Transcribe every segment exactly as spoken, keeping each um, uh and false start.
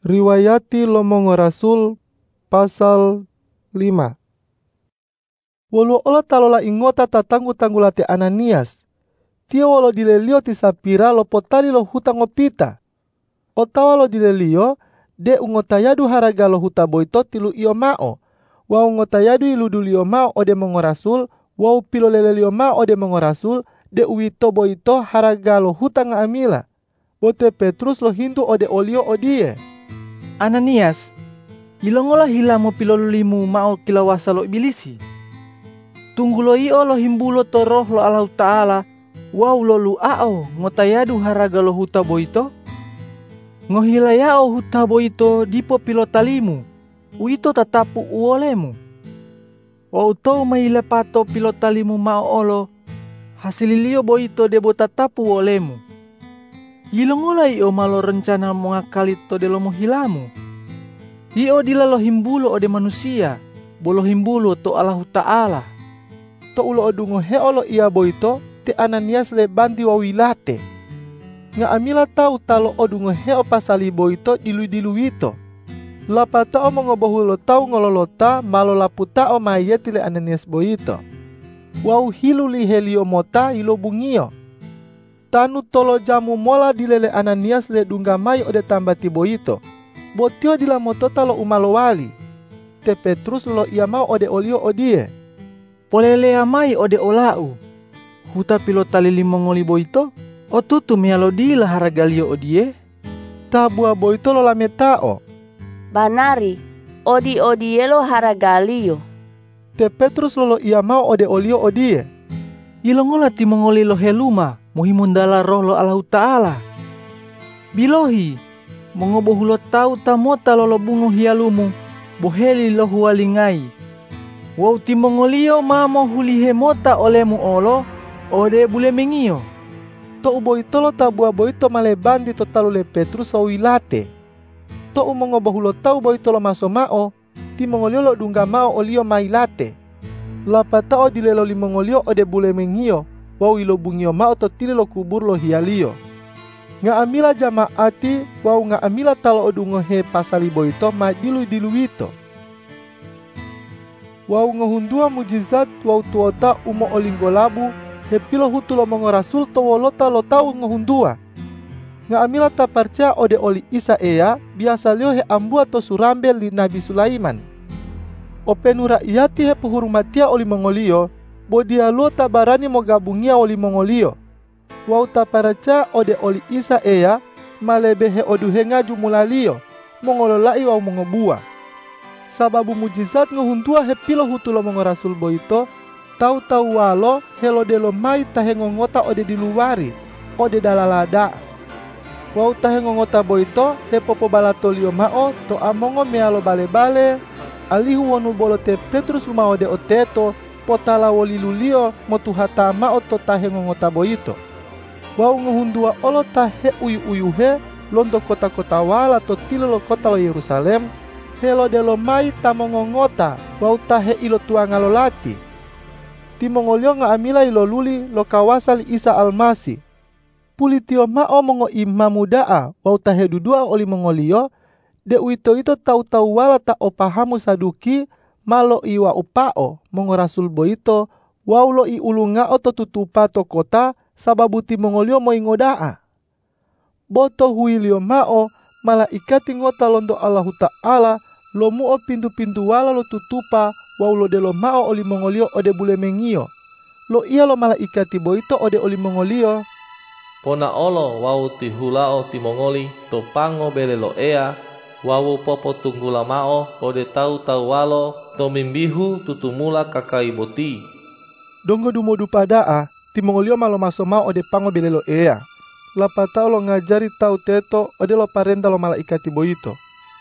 Riwayati Lomongo Rasul pasal lima. Wolo ola talola ingota tatanggu-tanggu late Ananias. Tio wolo dilelio ti Sapira lo potali lo huta ngopita. Otawa lo dilelio de ungotayadu haraga lo huta boito tilu iyo mao. Wa ungotayadu iludulio mao ode Mongo Rasul. Wa pilo lelelio mao ode Mongo Rasul. De uito boito haraga lo huta nga amila. Bote Petrus lo hindu ode olio odie. Ananias, ilongola hilamo pilolulimu mao kilawasa lo ibilisi. Tunggulo iyo lo himbulo to roh lo Allah Ta'ala, wow lo luao ngotayadu haraga lo huta boito. Ngohilayao huta boito dipo pilotalimu, uito tatapu uolemu. Wow to mailepato pilotalimu mao olo, hasililio boito debo tatapu uolemu. Ilongola iyo malo rencana mengakali to de lo mohilamu. Iyo dila lo himbulo ode manusia, bolo himbulo to Allah Ta'ala. To ulo odungo he olo iya boito te Ananias le bandi wawilate. Nga amila tau talo odungo he o pasali boito dilu-dilu ito. Lapata o mongobohulo tau ngololota malo laputa o mayeti le Ananias boito. Wau hilu li helio mota ilo bungio. Tanu tolo jamu mola dilele Ananias le dunggamai ode tambati boito. Botio dila motota lo umalo wali. Te Petrus lo ia mau ode olio odie. Polele amai ode olau. Huta pilotali limongoli boito. O tutu mialo dila haragalio odie. Tabua boito lo lametao. Banari, odi odie lo haragalio. Te Petrus lo ia mau ode olio odie. Ilongola timongoli lo heluma. Muhimundala roh lo Allah Ta'ala. Bilohi, mongobohulo tau tamota lolo bungo hialumu, boheli lo hualingai. Wau timongolio mamo hulihe mota olemu olo, ode bule mengio. To uboito lo tabua boito malebandi to talule Petrus o wilate. To umongobohulo tau boito lo masomao, timongolio lo dunggamao olio mailate. Lapatao dilelo limongolio ode bule mengio. Wau ilo bungio mao to tili lo kubur lo hialio. Nga amila jamaati wau nga amila talo odungo he pasali boito ma dilu dilu ito. Wau ngehundua mujizat wau tuota umo olinggolabu he pilo hutu lo Mongo Rasul to wolota lo tau ngehundua. Nga amila ta percaya ode oli Isa ea biasa lio he ambua to surambe li Nabi Sulaiman. Openura iati he puhurumatia oli mongolio. Bodia lo tabarani mo gabungia oli mongolio. Wau taparaca ode oli Isa ea malebehe oduhe ngaju mulalio. Mongololai wau mongobua. Sababu mujizat nguhundua he pilo hutulo Mongo Rasul boito. Tau-tau walo helo delo mai tahe ngongota ode di luari. Ode dalalada. Wau tahe ngongota boito he popo balatolio mao to amongo mealo bale-bale. Alihu wonu bolo te Petrus lumao de oteto. Potala wolilulio motuhata mao to tahe ngongota boito. Wau ngehundua olo tahe uyu-uyuhe londo kota-kota wala to tilo lo kota lo Yerusalem. Helo delo mai tamo ngongota wau tahe ilo tuanga lo lati. Timongolio nga amila ilo luli lo kawasal Isa Almasi. Pulitio mao mongo imamudaa wau tahe dudua oli mongolio. De uito ito tau-tau wala ta opahamu saduki. Malo iwa upao Mongo Rasul boito wau lo i ulunga oto tutupa to kota sababu timongolio mo ingodaa. Boto huilio mao malaikati ngota londo Allah Ta'ala lo muo pintu-pintu wala lo tutupa wau lo delo mao oli mongolio ode bule mengio. Lo iya lo malaikati boito ode oli mongolio. Pona olo wau tihulao timongoli to pango bele lo ea. Wawu popo tunggula mao ode tau-tau walo to mimbihu tutumula kakai boti. Donggo dumodu padaa timongolio malo maso mao ode pango belelo ea. Lapatao lo ngajari tau teto ode lo parenta lo malaikati boito.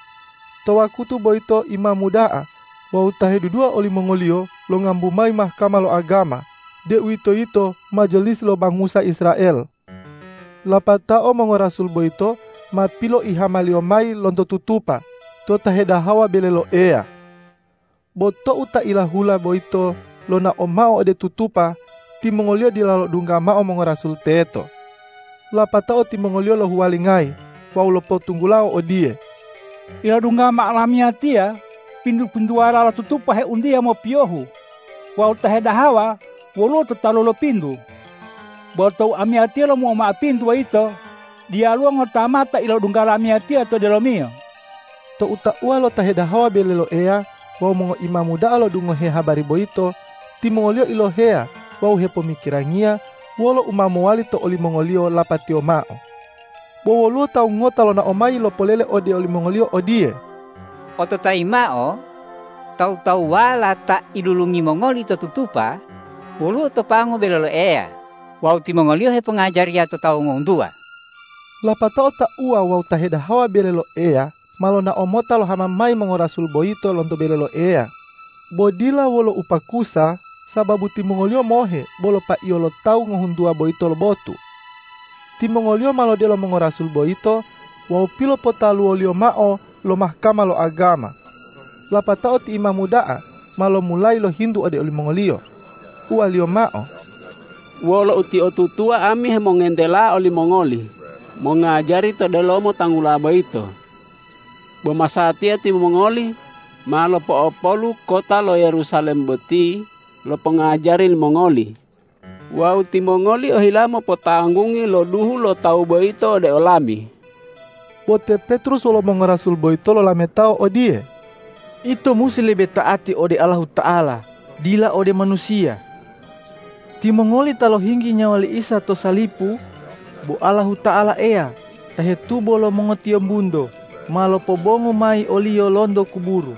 To wakutu boito imam mudaa wau tahe dudua oli mongolio lo ngambumai mahkamah lo agama. De wito ito majelis lo bangsa Israel. Lapatao Mongo Rasul boito mapilo ihamalio mai lonto tutupa to taheda hawa belelo ea. Boto uta ilahula boito lona omao ode tutupa timongolio dilalo dunggama o Mongo Rasul teto. Lapatao timongolio lo huwalingai wau lo potunggulao odie. ila dunga ma'lamia tia, pintu-pintu ala tutupa he undia mo piohu. Wau tahe dahawa, wolo tatalo lo pintu. Botau amia tia lo mo ma pintu wa ito, dia luang otamata ila dunga lamia tia to delomio. To uta ua lo tahe dahawa belelo ea, wau mongo imamuda alo dungo he habari boito, ti mongolio ilo hea, wau he pemikirangia, wolo umamuali to oli mongolio lapatio mao. Bowolu tau ngota lo na omai lo polele ode oli mongolio odie. Oto tai mao, tau-tau wala ta ilulungi mongoli to tutupa, wolu to pango belelo ea. Wau ti mongolio he pengajari ato tau ngondua. Lapatao ta ua wau tahe dahawa belelo ea, malo na omota lo hamamai mongorasul boito lonto belelo ea. Bodila wolo upakusa, sababu ti mongolio mohe, bolo pa iolo tau ngohundua boito lo botu. Ti mongolio malo delo mongorasul boito, wau pilo potalu olio mao lo mahkama lo agama. Lapatao ti imamudaa, malo mulai lo hindu ade oli mongolio. Ua lio mao. Wolo uti otutua ami he mongendela oli mongoli, mongajari to delomo tangula boito. Bemasatia ti mongoli, malo po opolu kota lo Yerusalem boti, lo pengajari mongoli. Wau ti mongoli ohilamo potanggungi lo duhu lo tau boito de olami. Bote Petrus olo mongorasul boito lo lametao odie. Ito musi lebih taati ode Allah Ta'ala, dila ode manusia. Ti mongoli talo hinggi nyawali Isa to salipu, bo Allah Ta'ala ea, tahe tubo lo mongotio bundo, malo pobongo mai olio londo kuburu.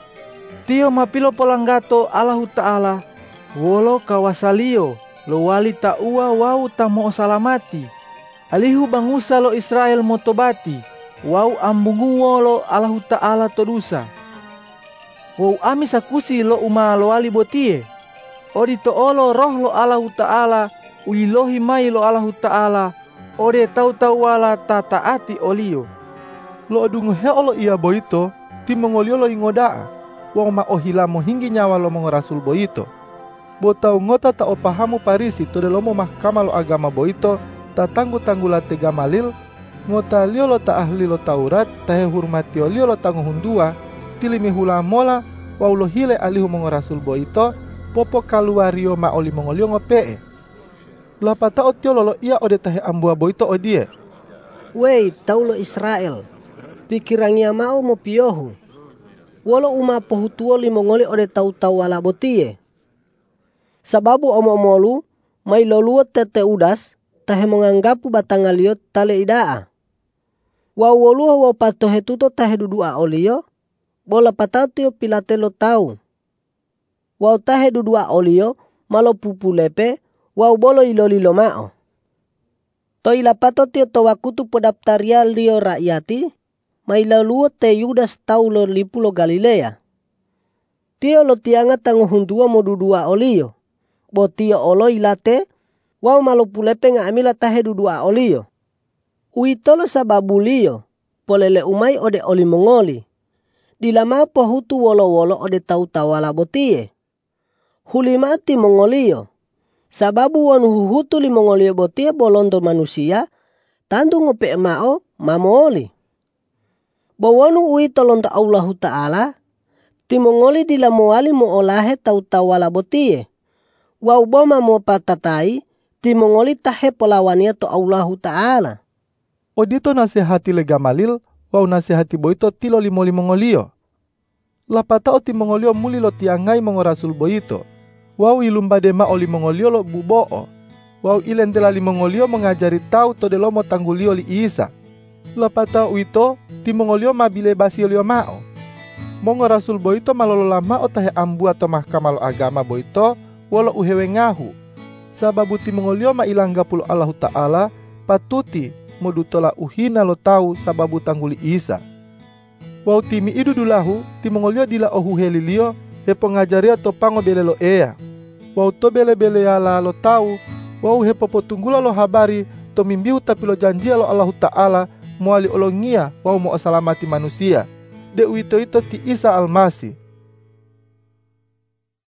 Tio mapilo polanggato Allah Ta'ala, wolo kawasalio, lo wali ta ua wau ta mo salamati. Alihu bangusa lo Israel motobati, wau ambungu wolo Allah Ta'ala todusa. Wau ami sakusi lo uma lo wali botie. Odi to olo roh lo Allah Ta'ala, uilohi mai lo Allah Ta'ala, ode tau-tau wala ta taati olio. Lo odungu he olo ia boito, ti mongolio lo ingodaa, wau ma ohilamo hinggi nyawa lo mongorasul boito. Botau ngota ta opahamu parisi to delomo mahkama lo agama boito, ta tanggu-tanggula te Gamalil, ngota lio lo ta ahli lo Taurat, tahe hurmati lio lo tanguhundua, tilimi hula mola, wau lo hile alihu mongorasul boito, popo kaluario ma oli mongolio ngopee. Lapata otio lolo ia ode tahe ambua boito odie. Wei tau lo Israel, pikirangia mau mo piohu. Wolo uma pohutuo li mongoli ode tau-tau wala botie. Sababu omo-omolu, mai loluo tete udas, tahe menganggapu batangalio tale idaa. Wau woluo wau patohe tuto tahe dudua olio, bola patatio pilatelo tau. Wau tahe dudua olio, malo pupu lepe, wau bolo ilolilo mao. To ilapato tio to wakutu podaptaria lio rakyati, mai loluo te Yudas tau lo lipulo Galilea. Tio lo tianga tanguhundua mo dudua olio. Bo tio olo ilate, wau malo pulepe nga amila tahe dudua olio. Uitolo sababu lio, polele umai ode oli mongoli. Dilama pohutu wolo-wolo ode tau-tawala botie. Hulimati mongolio. Sababu wanu huhutu li mongolio botie bolondo manusia, tandu ngope mao mamoli. Bo wanu uitolo nda Allahu Ta'ala, ti mongoli dilamuali mo olahe tau-tawala botie. Wau boma mo patatai, ti mongoli tahe polawania to Allahu Ta'ala. Odito nasihati le Gamalil, wau nasihati boito tilo limoli mongolio. Lapatao ti mongolio muli lo tiangai mongorasul boito. Wau ilumbade ma oli mongolio lo buboo. Wau ilentela li mongolio mengajari tau to delomo tanggulio li Isa. Lapatao ito, ti mongolio mabile basi olio mao. Mongorasul boito malolo lama o tahe ambua to mahkama lo agama boito, wolo uhewe ngahu. Sababu ti mongolio mailangga pulo Allah Ta'ala, patuti modutola uhina lo tau sababu tangguli Isa. Wau timi idu dulahu, ti mongolio dila ohu helilio, he pengajaria to pango belelo ea. Wau to bele-bele ala lo tau, wau he popotunggula lo habari, to mimbihu tapi lo janjia lo Allah Ta'ala, muali olongia, wau mo salamati manusia. De uito ito ti Isa Almasi.